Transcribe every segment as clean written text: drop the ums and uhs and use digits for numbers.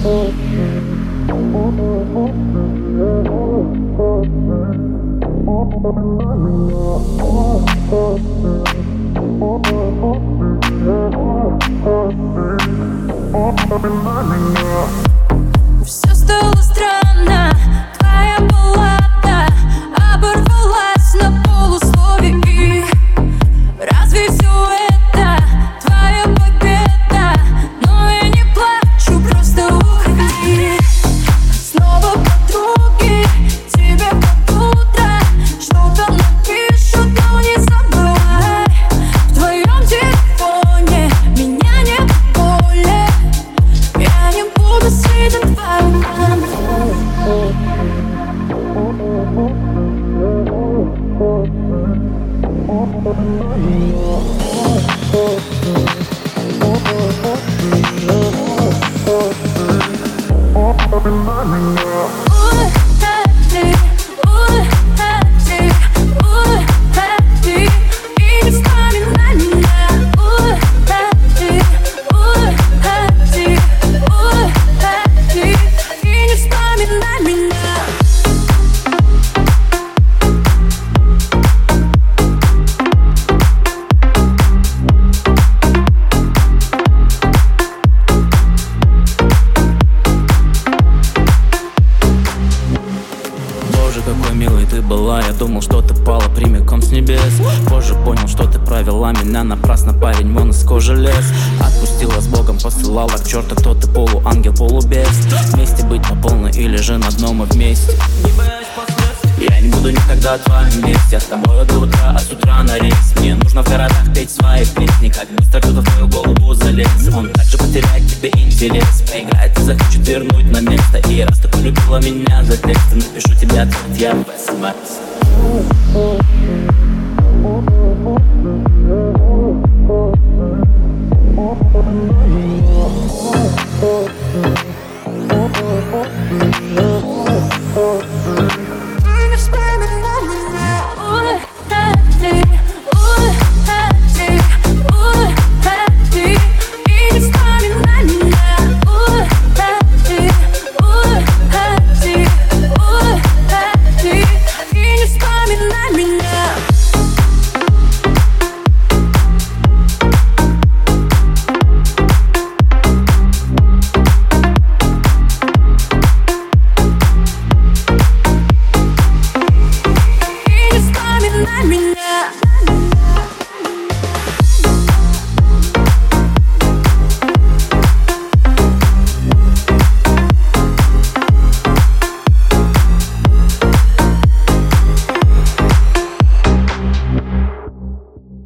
Все стало странно, твоя баллада оборвалась на полуслове. И разве все это твоя победа? Но я не плачу, просто уходи. Снова подруги тебе под утро что-то напишут, но не забывай. В твоем телефоне меня нет более. Я не буду сидеть твоим мамой. Уходи, и не вспоминай меня. Уходи, и не вспоминай меня. Боже, какой милой ты была. Я думал, что ты пала прямиком с небес. Позже понял, что ты провела меня напрасно. Парень вон из кожи лез. Отпустила с Богом, посылала к черту. Кто ты, полуангел, полубес. Вместе быть по полной или же на дно мы вместе. Не боясь последствий. Я не буду никогда в твоем месте. Я с тобой до утра, а с утра на рейс. Мне нужно в городах петь свои песни. Как быстро кто-то в твою голову залез. Он также потеряет тебе интерес. Проиграет и захочет вернуть на место. И раз ты полюбила меня за текст, напишу тебе ответ я в СМС.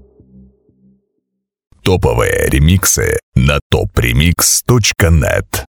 Топовые ремиксы на topremix.net.